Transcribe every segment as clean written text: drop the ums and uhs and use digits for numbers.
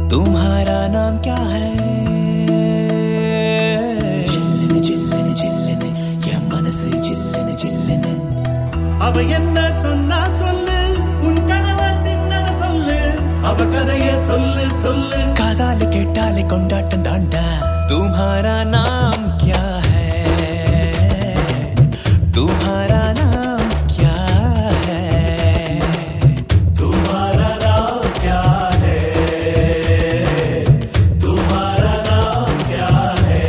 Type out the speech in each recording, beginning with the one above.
तुम्हारा नाम क्या है जिल्लने जिल्लने जिल्लने என் மனசு ஜில்லன ஜில்லன அவ என்ன சொன்னா சொல்லு உன் கனவை தின்னத சொல்லு அவ கதையை சொல்லு சொல்லு காதால கேட்டாலே கொண்டாட்டம் தாண்டா तुम्हारा नाम क्या है तुम्हारा नाम क्या है तुम्हारा नाम क्या है तुम्हारा नाम क्या है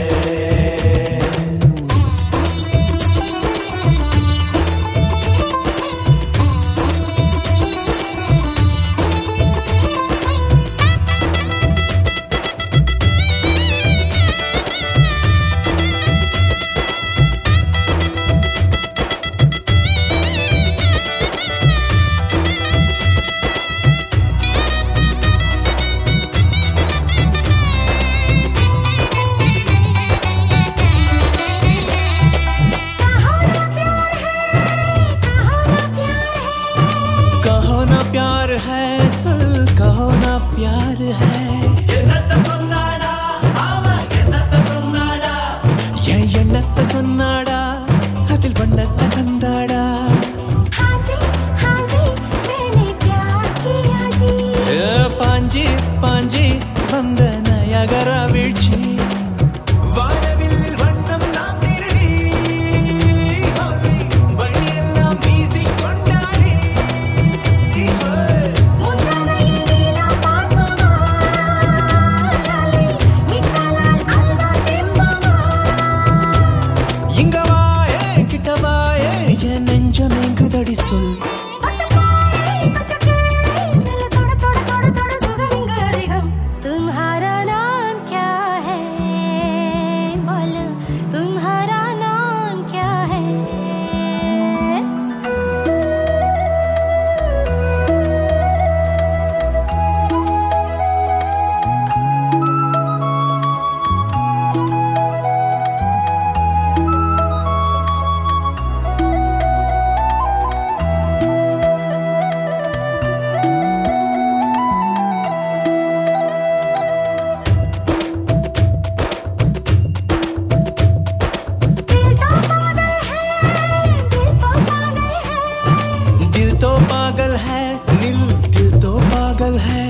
प्यार है सुल कहो ना प्यार है என்னத்த சொன்னாடா அவ என்னத்த சொன்னாடா என்னத்த சொன்னாடா அதில் வண்ணத்தை தந்தாடா हाजी हाजी मैंने प्यार किया जी பாஞ்சி பாஞ்சி வந்த நயகரா வீழ்ச்சி வானவில்லில் வண்ணம் நாம் திருடி வழியெல்லாம் வீசி கொண்டாடி முந்தானையில் நீலா பார்ப்போமா லாலே மிட்டாலால் அல்வா தெம்பமா இங்க வாயே கிட்ட வாயே என் நெஞ்சமெங்குதடி சொல் तुम्हारा नाम क्या है बोलो तुम्हारा नाम क्या है दिल तो पागल है नील दिल तो पागल है